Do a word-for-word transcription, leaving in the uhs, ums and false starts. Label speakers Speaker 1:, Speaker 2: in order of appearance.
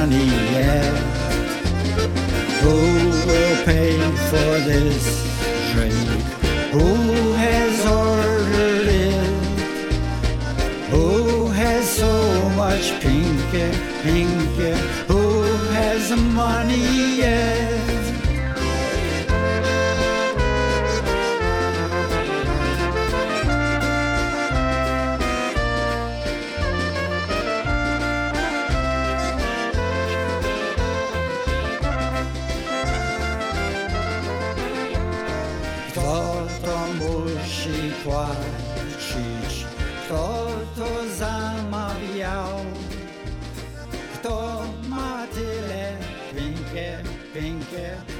Speaker 1: money yet. Who will pay for this drink? Who has ordered it? Who has so much pink, pink? Who has the money yet? Kto to musi płacić? Kto to zamawiał? Kto ma tyle pięknie, pięknie?